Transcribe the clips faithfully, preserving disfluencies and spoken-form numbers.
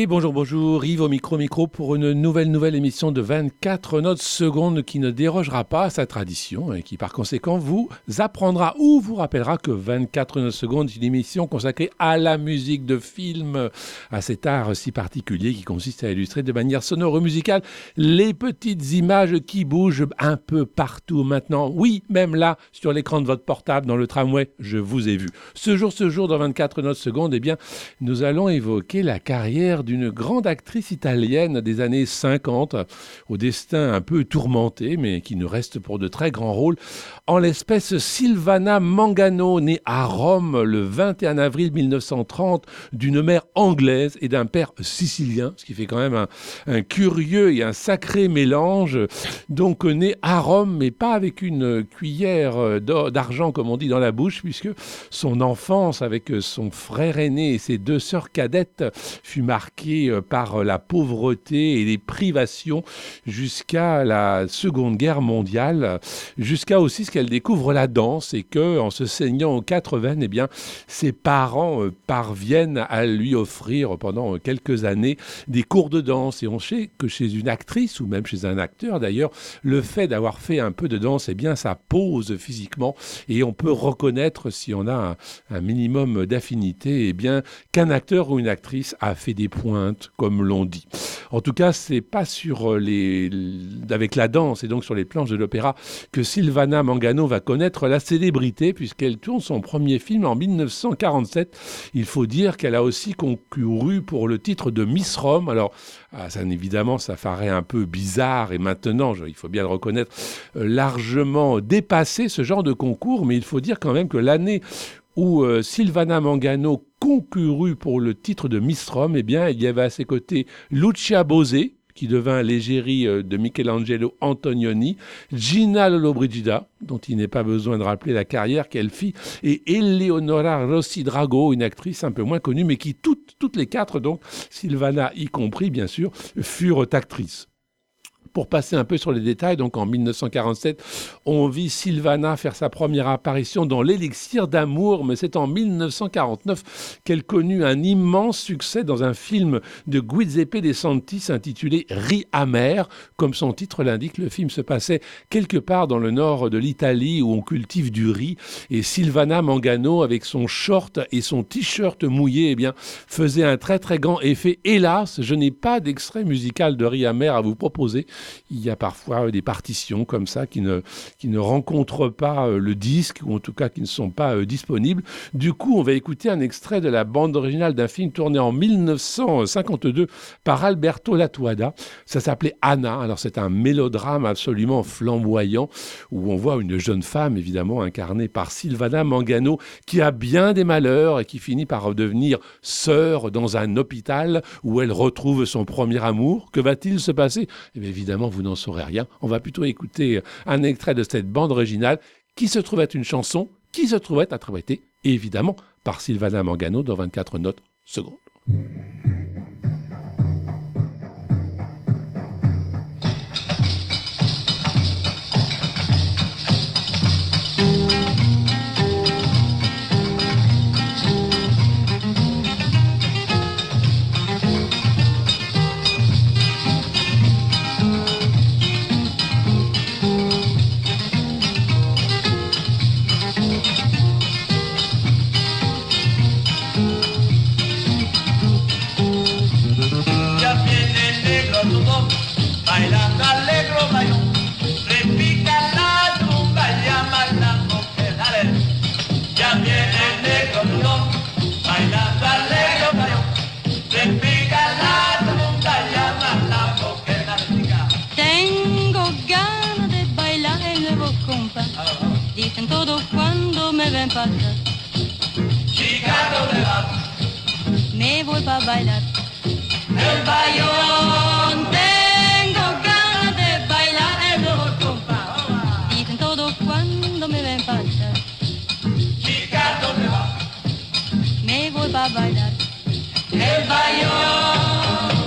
bonjour, bonjour, Yves au micro, micro pour une nouvelle, nouvelle émission de vingt-quatre notes secondes qui ne dérogera pas à sa tradition et qui par conséquent vous apprendra ou vous rappellera que vingt-quatre notes secondes est une émission consacrée à la musique de film, à cet art si particulier qui consiste à illustrer de manière sonore musicale les petites images qui bougent un peu partout maintenant. Oui, même là, sur l'écran de votre portable, dans le tramway, je vous ai vu. Ce jour, ce jour, dans vingt-quatre notes secondes, eh bien, nous allons évoquer la carrière d'une grande actrice italienne des années cinquante, au destin un peu tourmenté, mais qui nous reste pour de très grands rôles. En l'espèce, Silvana Mangano, née à Rome le vingt et un avril mille neuf cent trente, d'une mère anglaise et d'un père sicilien, ce qui fait quand même un, un curieux et un sacré mélange. Donc, née à Rome, mais pas avec une cuillère d'argent, comme on dit, dans la bouche, puisque son enfance avec son frère aîné et ses deux sœurs cadettes fut marquée par la pauvreté et les privations jusqu'à la Seconde Guerre mondiale, jusqu'à aussi ce qu'elle découvre la danse et que, en se saignant aux quatre veines, eh bien, ses parents parviennent à lui offrir pendant quelques années des cours de danse. Et on sait que chez une actrice, ou même chez un acteur d'ailleurs, le fait d'avoir fait un peu de danse, eh bien, ça pose physiquement et on peut reconnaître, si on a un, un minimum d'affinité, eh bien, qu'un acteur ou une actrice a fait des pointes, comme l'on dit. En tout cas, c'est pas sur les, avec la danse et donc sur les planches de l'opéra que Silvana Mangano va connaître la célébrité, puisqu'elle tourne son premier film en mille neuf cent quarante-sept. Il faut dire qu'elle a aussi concouru pour le titre de Miss Rome. Alors, ah, ça, évidemment, ça paraît un peu bizarre et maintenant, je, il faut bien le reconnaître, euh, largement dépassé ce genre de concours, mais il faut dire quand même que l'année où euh, Silvana Mangano concourut pour le titre de Miss Rome, eh bien, il y avait à ses côtés Lucia Bosé, qui devint l'égérie euh, de Michelangelo Antonioni, Gina Lollobrigida, dont il n'est pas besoin de rappeler la carrière qu'elle fit, et Eleonora Rossi Drago, une actrice un peu moins connue, mais qui toutes, toutes les quatre, donc Silvana y compris, bien sûr, furent actrices. Pour passer un peu sur les détails, donc en mille neuf cent quarante-sept, on vit Silvana faire sa première apparition dans l'Élixir d'amour, mais c'est en mille neuf cent quarante-neuf qu'elle connut un immense succès dans un film de Giuseppe De Santis intitulé Riz amer. Comme son titre l'indique, le film se passait quelque part dans le nord de l'Italie où on cultive du riz, et Silvana Mangano, avec son short et son t-shirt mouillé, eh bien, faisait un très très grand effet. Hélas, je n'ai pas d'extrait musical de Riz amer à vous proposer. Il y a parfois des partitions comme ça qui ne, qui ne rencontrent pas le disque, ou en tout cas qui ne sont pas euh, disponibles. Du coup, on va écouter un extrait de la bande originale d'un film tourné en mille neuf cent cinquante-deux par Alberto Lattuada. Ça s'appelait Anna. Alors c'est un mélodrame absolument flamboyant où on voit une jeune femme, évidemment incarnée par Silvana Mangano, qui a bien des malheurs et qui finit par devenir sœur dans un hôpital où elle retrouve son premier amour. Que va-t-il se passer ? Eh bien, évidemment, vous n'en saurez rien. On va plutôt écouter un extrait de cette bande originale qui se trouve être une chanson, qui se trouve être interprétée, évidemment, par Silvana Mangano dans vingt-quatre notes secondes. Dicen todo cuando me ven pasar. Chica, ¿dónde vas? Me voy pa' bailar. El bayón, tengo ganas de bailar el nuevo compás. Dicen todo cuando me ven pasar. Chica, ¿dónde vas? Me voy pa' bailar. El bayón.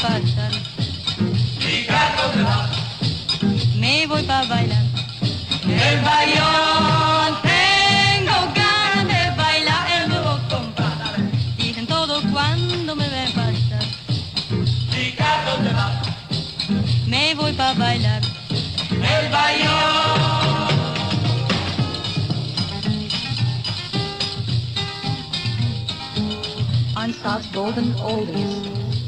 pasar. Chica, ¿dónde vas? Me voy pa' bailar. El bayón, tengo ganas de bailar el nuevo compás. Dicen todos cuando me ven pasar. Chica, ¿dónde vas? Me voy pa' bailar. El bayón. On South Golden Oldies.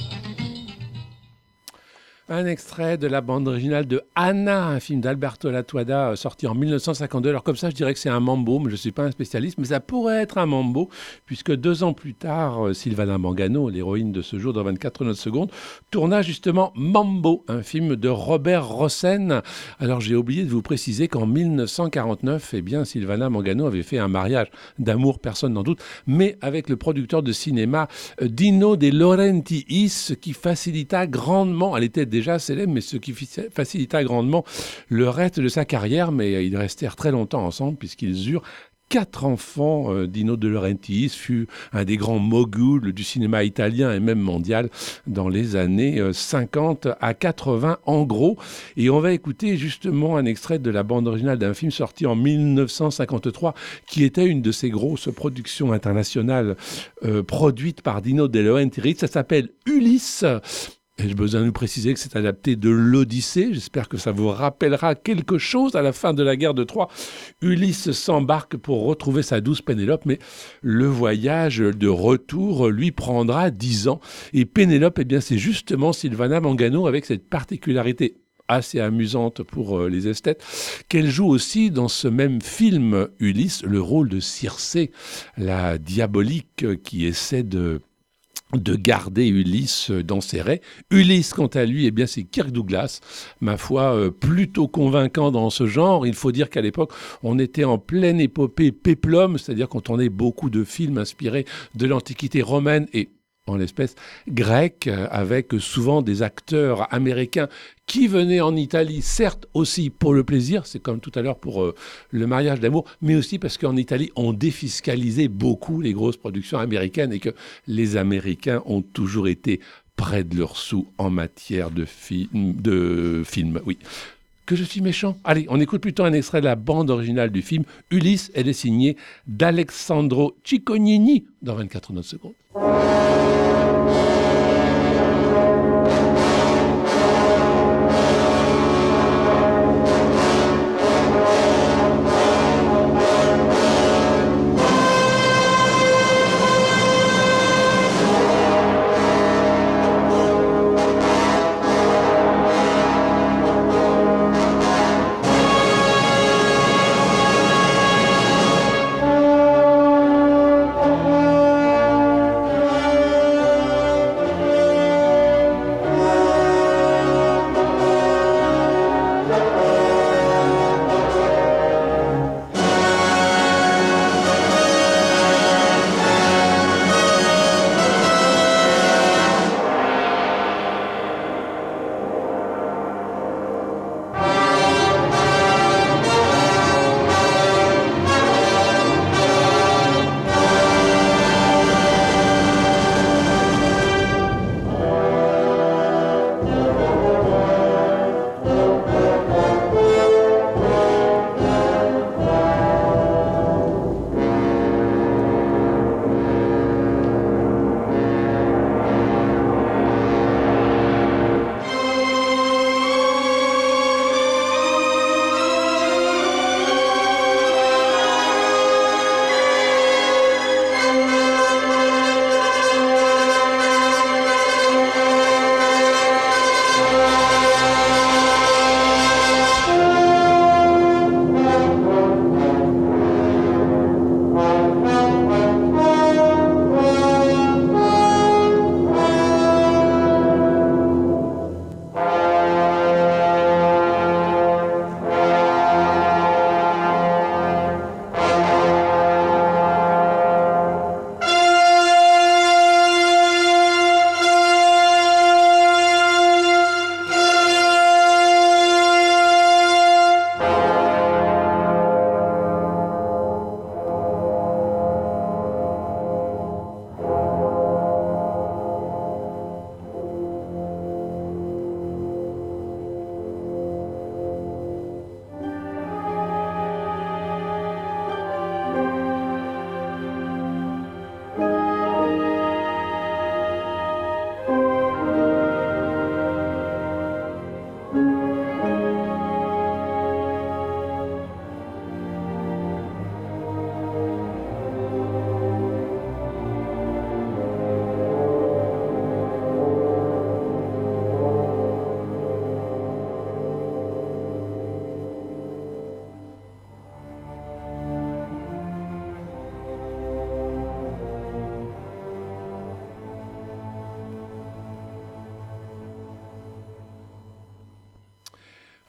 Un extrait de la bande originale de Anna, un film d'Alberto Lattuada sorti en dix-neuf cent cinquante-deux. Alors comme ça, je dirais que c'est un mambo, mais je ne suis pas un spécialiste, mais ça pourrait être un mambo, puisque deux ans plus tard, Silvana Mangano, l'héroïne de ce jour dans vingt-quatre notes secondes, tourna justement Mambo, un film de Robert Rossen. Alors j'ai oublié de vous préciser qu'en dix-neuf cent quarante-neuf, eh bien, Silvana Mangano avait fait un mariage d'amour, personne n'en doute, mais avec le producteur de cinéma Dino De Laurentiis, qui facilita grandement, elle était déjà célèbre, mais ce qui facilita grandement le reste de sa carrière. Mais ils restèrent très longtemps ensemble puisqu'ils eurent quatre enfants. euh, Dino De Laurentiis fut un des grands moguls du cinéma italien et même mondial dans les années euh, cinquante à quatre-vingts en gros. Et on va écouter justement un extrait de la bande originale d'un film sorti en dix-neuf cent cinquante-trois qui était une de ces grosses productions internationales euh, produites par Dino De Laurentiis. Ça s'appelle Ulysse. Et j'ai besoin de vous préciser que c'est adapté de l'Odyssée. J'espère que ça vous rappellera quelque chose. À la fin de la guerre de Troie, Ulysse s'embarque pour retrouver sa douce Pénélope, mais le voyage de retour lui prendra dix ans. Et Pénélope, eh bien, c'est justement Silvana Mangano avec cette particularité assez amusante pour euh, les esthètes, qu'elle joue aussi dans ce même film Ulysse, le rôle de Circé, la diabolique qui essaie de de garder Ulysse dans ses raies. Ulysse, quant à lui, eh bien, c'est Kirk Douglas, ma foi, euh, plutôt convaincant dans ce genre. Il faut dire qu'à l'époque, on était en pleine épopée péplum, c'est-à-dire qu'on tournait beaucoup de films inspirés de l'Antiquité romaine et en l'espèce grecque, avec souvent des acteurs américains qui venaient en Italie, certes aussi pour le plaisir, c'est comme tout à l'heure pour euh, le mariage d'amour, mais aussi parce qu'en Italie, on défiscalisait beaucoup les grosses productions américaines et que les Américains ont toujours été près de leurs sous en matière de, fi- de films. Oui. Que je suis méchant. Allez, on écoute plutôt un extrait de la bande originale du film Ulysse. Elle est signée d'Alessandro Ciccognini dans vingt-quatre notes secondes.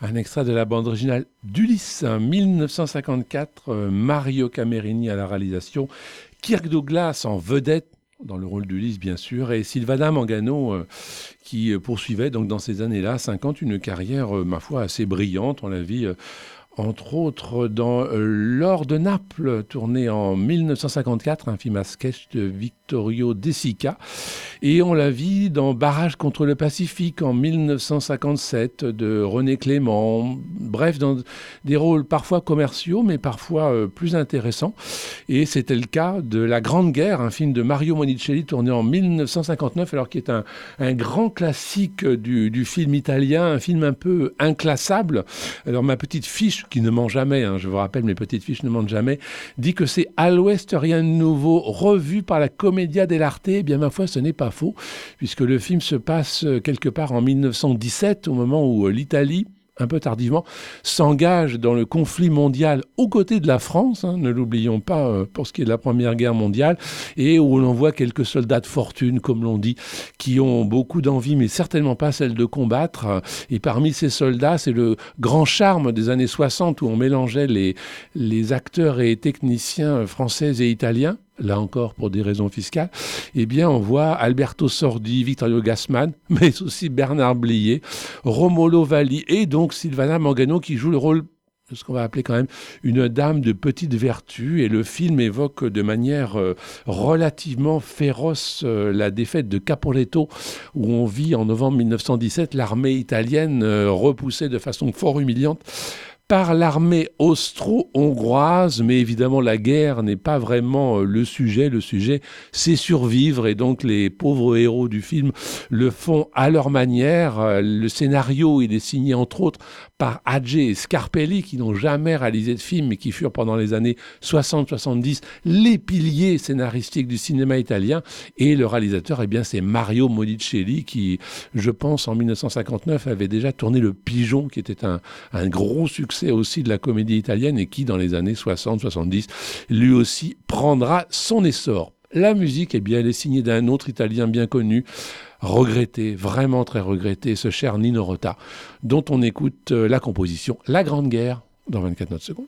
Un extrait de la bande originale d'Ulysse, hein, dix-neuf cent cinquante-quatre, euh, Mario Camerini à la réalisation, Kirk Douglas en vedette, dans le rôle d'Ulysse bien sûr, et Silvana Mangano euh, qui euh, poursuivait donc dans ces années-là, cinquante, une carrière, euh, ma foi, assez brillante. On l'a vu euh, entre autres dans euh, L'Or de Naples, tourné en dix-neuf cent cinquante-quatre, un film à sketch de Vittorio De Sica. Et on l'a vu dans Barrage contre le Pacifique en dix-neuf cent cinquante-sept de René Clément. Bref, dans des rôles parfois commerciaux, mais parfois euh, plus intéressants. Et c'était le cas de La Grande Guerre, un film de Mario Monicelli tourné en dix-neuf cent cinquante-neuf, alors qui est un, un grand classique du, du film italien, un film un peu inclassable. Alors ma petite fiche, qui ne ment jamais, hein, je vous rappelle, mes petites fiches ne mentent jamais, dit que c'est à l'Ouest rien de nouveau, revu par la Commedia dell'arte. Eh bien, ma foi, ce n'est pas faux, puisque le film se passe quelque part en dix-neuf cent dix-sept, au moment où l'Italie, un peu tardivement, s'engage dans le conflit mondial aux côtés de la France, hein, ne l'oublions pas, euh, pour ce qui est de la Première Guerre mondiale, et où l'on voit quelques soldats de fortune, comme l'on dit, qui ont beaucoup d'envie, mais certainement pas celle de combattre. Et parmi ces soldats, c'est le grand charme des années soixante, où on mélangeait les, les acteurs et techniciens français et italiens, là encore pour des raisons fiscales, eh bien on voit Alberto Sordi, Vittorio Gassman, mais aussi Bernard Blier, Romolo Valli et donc Silvana Mangano qui joue le rôle de ce qu'on va appeler quand même une dame de petite vertu. Et le film évoque de manière euh, relativement féroce euh, la défaite de Caporetto, où on vit en novembre dix-neuf cent dix-sept l'armée italienne euh, repoussée de façon fort humiliante par l'armée austro-hongroise, mais évidemment la guerre n'est pas vraiment le sujet. Le sujet, c'est survivre, et donc les pauvres héros du film le font à leur manière. Le scénario, il est signé entre autres par Adje et Scarpelli, qui n'ont jamais réalisé de film, mais qui furent pendant les années soixante soixante-dix les piliers scénaristiques du cinéma italien. Et le réalisateur, eh bien, c'est Mario Monicelli, qui, je pense, en dix-neuf cent cinquante-neuf, avait déjà tourné Le Pigeon, qui était un, un gros succès aussi de la comédie italienne, et qui, dans les années soixante soixante-dix, lui aussi prendra son essor. La musique, eh bien, elle est signée d'un autre Italien bien connu, regretté, vraiment très regretté, ce cher Nino Rota, dont on écoute la composition La Grande Guerre dans vingt-quatre notes secondes.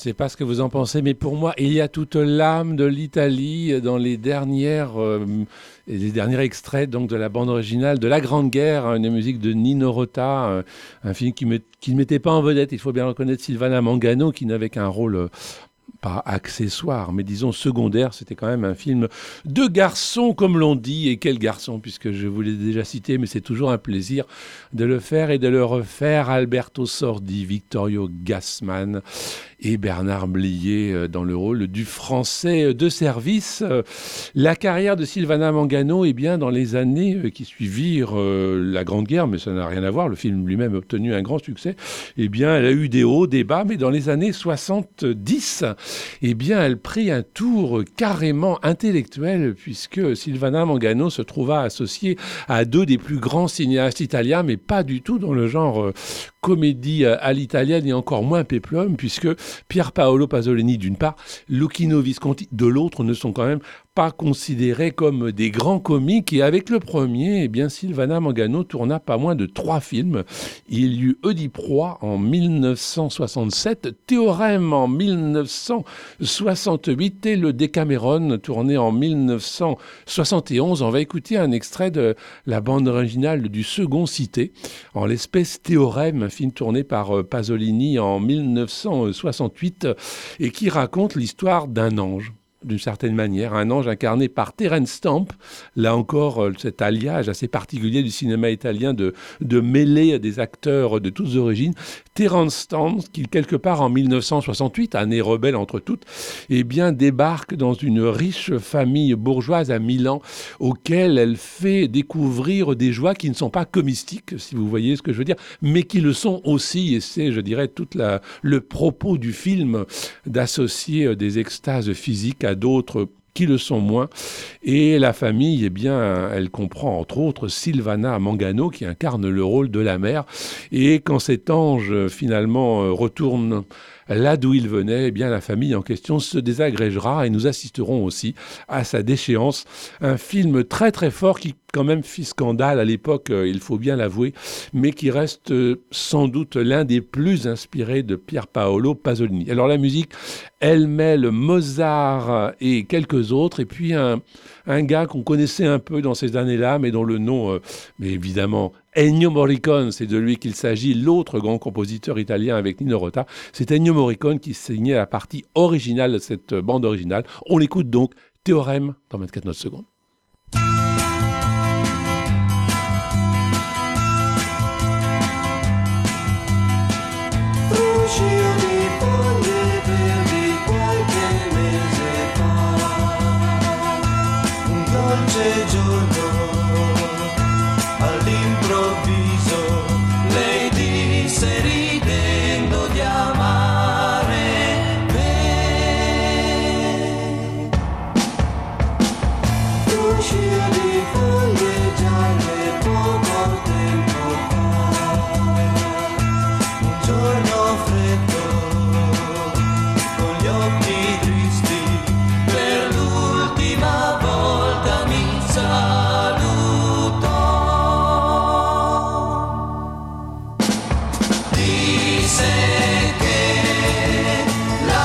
sais pas ce que vous en pensez, mais pour moi, il y a toute l'âme de l'Italie dans les dernières, euh, les derniers extraits donc de la bande originale de La Grande Guerre, hein, une musique de Nino Rota, euh, un film qui, met, qui ne mettait pas en vedette, il faut bien reconnaître, Silvana Mangano, qui n'avait qu'un rôle... Euh, pas accessoire, mais disons secondaire. C'était quand même un film de garçon, comme l'on dit. Et quel garçon, puisque je vous l'ai déjà cité, mais c'est toujours un plaisir de le faire et de le refaire. Alberto Sordi, Vittorio Gassman et Bernard Blier dans le rôle du français de service. La carrière de Silvana Mangano, eh bien, dans les années qui suivirent euh, la Grande Guerre, mais ça n'a rien à voir, le film lui-même a obtenu un grand succès, eh bien, elle a eu des hauts, des bas, mais dans les années soixante-dix, eh bien, elle prit un tour carrément intellectuel, puisque Silvana Mangano se trouva associée à deux des plus grands cinéastes italiens, mais pas du tout dans le genre euh, comédie à l'italienne et encore moins péplum, puisque Pier Paolo Pasolini d'une part, Luchino Visconti de l'autre ne sont quand même pas considérés comme des grands comiques. Et avec le premier, eh bien, Silvana Mangano tourna pas moins de trois films. Il y eut Oedipe-Roi en mille neuf cent soixante-sept, Théorème en mille neuf cent soixante-huit et le Decameron tourné en mille neuf cent soixante et onze. On va écouter un extrait de la bande originale du second cité, en l'espèce Théorème, un film tourné par Pasolini en mille neuf cent soixante-huit et qui raconte l'histoire d'un ange. D'une certaine manière, un ange incarné par Terence Stamp, là encore cet alliage assez particulier du cinéma italien de, de mêler des acteurs de toutes origines. Terence Stamp, qui quelque part en mille neuf cent soixante-huit, année rebelle entre toutes, eh bien débarque dans une riche famille bourgeoise à Milan, auquel elle fait découvrir des joies qui ne sont pas comistiques, si vous voyez ce que je veux dire, mais qui le sont aussi, et c'est, je dirais, tout la, le propos du film d'associer des extases physiques à d'autres qui le sont moins. Et la famille, eh bien, elle comprend entre autres Silvana Mangano qui incarne le rôle de la mère. Et quand cet ange finalement retourne là d'où il venait, eh bien, la famille en question se désagrégera et nous assisterons aussi à sa déchéance. Un film très très fort qui quand même fit scandale à l'époque, euh, il faut bien l'avouer, mais qui reste euh, sans doute l'un des plus inspirés de Pier Paolo Pasolini. Alors la musique, elle mêle Mozart et quelques autres, et puis un, un gars qu'on connaissait un peu dans ces années-là, mais dont le nom, euh, mais évidemment, Ennio Morricone, c'est de lui qu'il s'agit, l'autre grand compositeur italien avec Nino Rota. C'est Ennio Morricone qui signait la partie originale de cette bande originale. On l'écoute donc, Théorème, dans vingt-quatre notes secondes.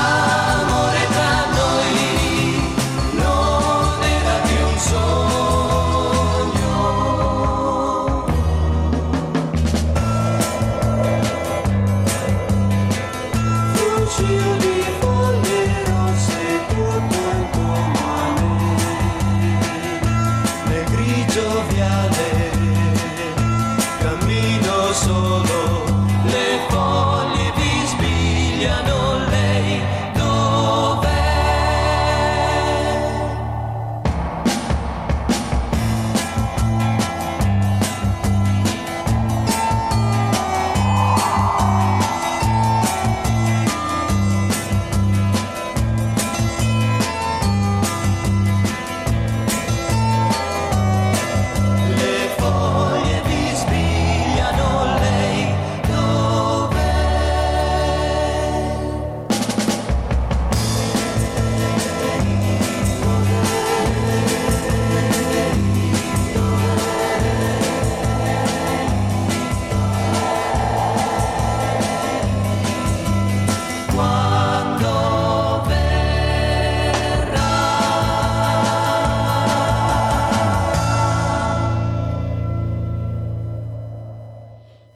L'amore tra noi non era che un sogno.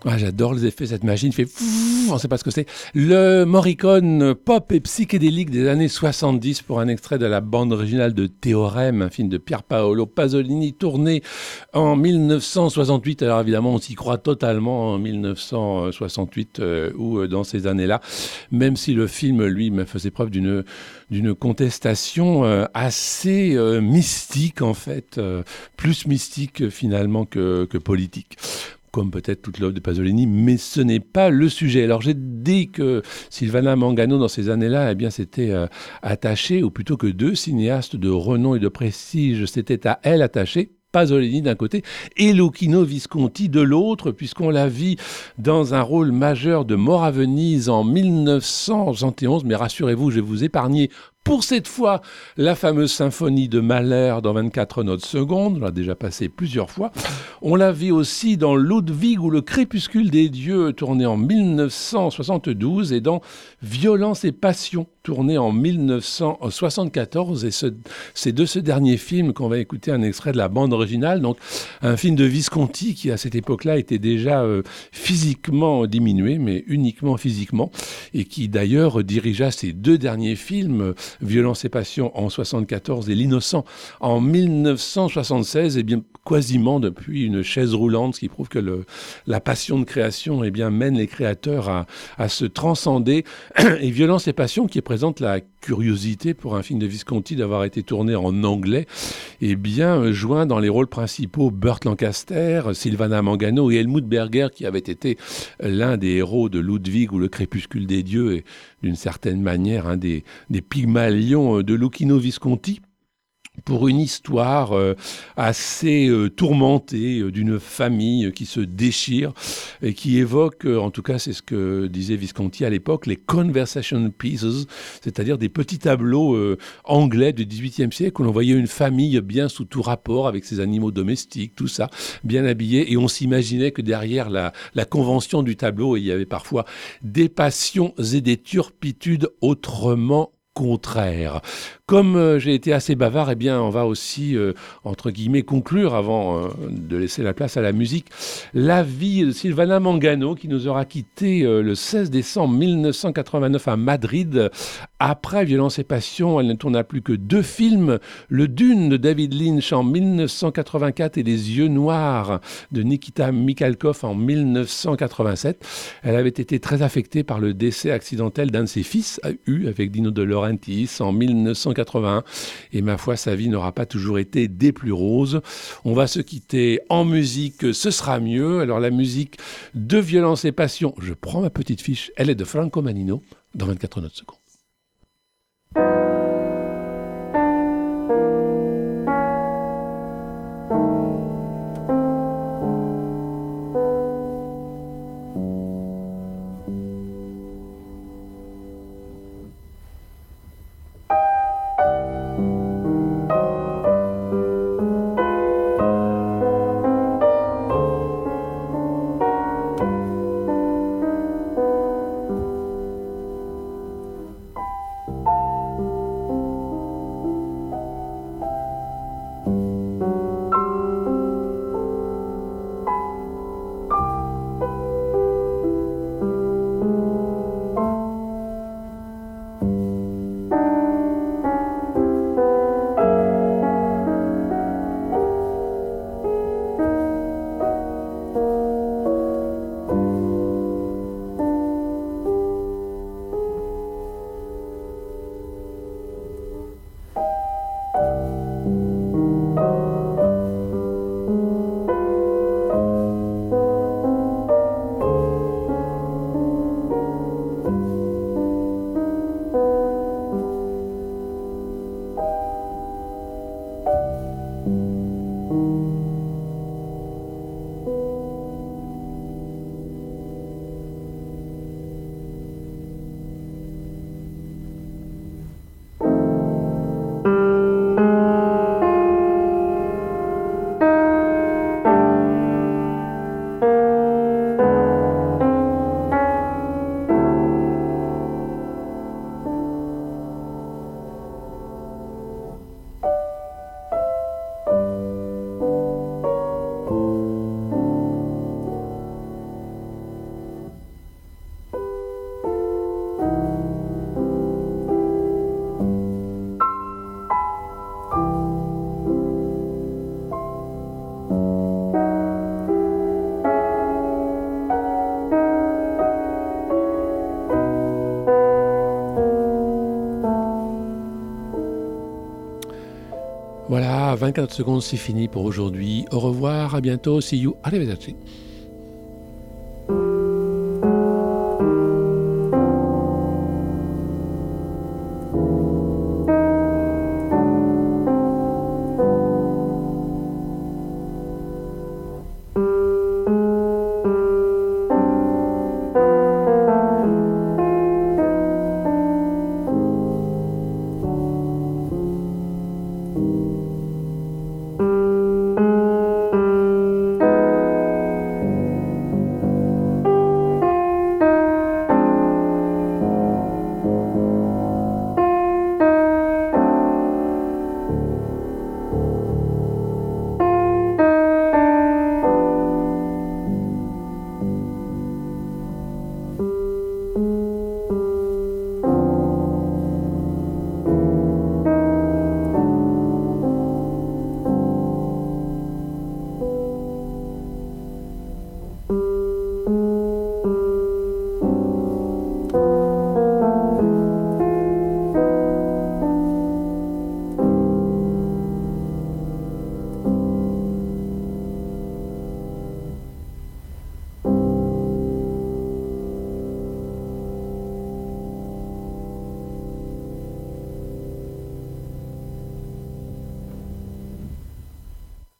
Ah, j'adore les effets, cette machine fait fou, on ne sait pas ce que c'est. Le Morricone pop et psychédélique des années soixante-dix pour un extrait de la bande originale de Théorème, un film de Pier Paolo Pasolini tourné en dix-neuf cent soixante-huit. Alors évidemment, on s'y croit totalement en dix-neuf cent soixante-huit euh, ou euh, dans ces années-là, même si le film, lui, me faisait preuve d'une, d'une contestation euh, assez euh, mystique en fait, euh, plus mystique finalement que, que politique, comme peut-être toute l'œuvre de Pasolini, mais ce n'est pas le sujet. Alors j'ai dit que Silvana Mangano, dans ces années-là, eh bien, s'était euh, attachée, ou plutôt que deux cinéastes de renom et de prestige s'étaient à elle attachés, Pasolini d'un côté et Luchino Visconti de l'autre, puisqu'on l'a vu dans un rôle majeur de Mort à Venise en dix-neuf cent soixante et onze, mais rassurez-vous, je vais vous épargner pour cette fois la fameuse symphonie de Mahler dans vingt-quatre notes secondes, on l'a déjà passé plusieurs fois. On l'a vu aussi dans Ludwig ou le crépuscule des dieux, tourné en dix-neuf cent soixante-douze, et dans Violence et passion, tourné en dix-neuf cent soixante-quatorze. Et ce, c'est de ce dernier film qu'on va écouter un extrait de la bande originale, donc un film de Visconti qui à cette époque-là était déjà euh, physiquement diminué, mais uniquement physiquement, et qui d'ailleurs dirigea ces deux derniers films, Violence et passion en soixante-quatorze et L'Innocent en dix-neuf cent soixante-seize, et bien quasiment depuis une chaise roulante, ce qui prouve que le, la passion de création eh bien, mène les créateurs à, à se transcender. Et Violence et passion, qui présente la curiosité pour un film de Visconti d'avoir été tourné en anglais, eh bien joint dans les rôles principaux Burt Lancaster, Silvana Mangano et Helmut Berger, qui avait été l'un des héros de Ludwig ou le crépuscule des dieux, et d'une certaine manière un des, des Pygmalions de Luchino Visconti, pour une histoire euh, assez euh, tourmentée euh, d'une famille qui se déchire et qui évoque, euh, en tout cas c'est ce que disait Visconti à l'époque, les conversation pieces, c'est-à-dire des petits tableaux euh, anglais du dix-huitième siècle où l'on voyait une famille bien sous tout rapport avec ses animaux domestiques, tout ça, bien habillé, et on s'imaginait que derrière la, la convention du tableau, il y avait parfois des passions et des turpitudes autrement contraire. Comme euh, j'ai été assez bavard, eh bien, on va aussi, euh, entre guillemets, conclure, avant euh, de laisser la place à la musique, la vie de Silvana Mangano, qui nous aura quittés euh, le seize décembre dix-neuf cent quatre-vingt-neuf à Madrid. Après Violence et passion, elle ne tourna plus que deux films, Le Dune de David Lynch en dix-neuf cent quatre-vingt-quatre et Les Yeux Noirs de Nikita Mikhalkov en dix-neuf cent quatre-vingt-sept. Elle avait été très affectée par le décès accidentel d'un de ses fils, eu avec Dino De Laurentiis en dix-neuf cent quatre-vingt-un. Et ma foi, sa vie n'aura pas toujours été des plus roses. On va se quitter en musique, ce sera mieux. Alors la musique de Violence et passion, je prends ma petite fiche, elle est de Franco Manino, dans vingt-quatre notes secondes. vingt-quatre secondes, c'est fini pour aujourd'hui. Au revoir, à bientôt, see you, arrivederci.